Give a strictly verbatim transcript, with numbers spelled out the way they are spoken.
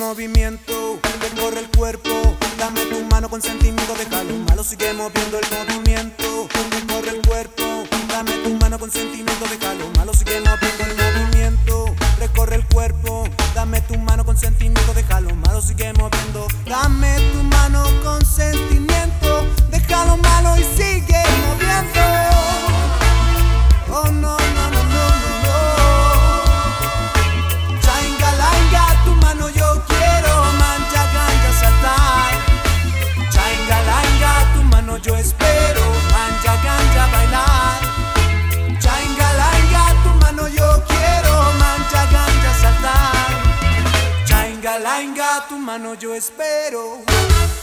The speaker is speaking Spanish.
movimiento, recorre el cuerpo. Dame tu mano con sentimiento, déjalo malo. Sigue moviendo el movimiento, recorre el cuerpo. Dame tu mano con sentimiento, déjalo malo. Sigue moviendo el movimiento, recorre el cuerpo. Dame tu mano con sentimiento, déjalo malo. Sigue moviendo. Dame tu mano con sentimiento, déjalo malo y sigue moviendo. Oh no, no, no, no, no, no. Chaingalanga, tu mano yo quiero, mancha, ganja, saltar. Chaingalanga, tu mano yo espero, mancha, ganja, bailar. Chaingalanga, tu mano yo quiero, mancha, ganja, saltar. Chaingalanga, tu mano yo espero.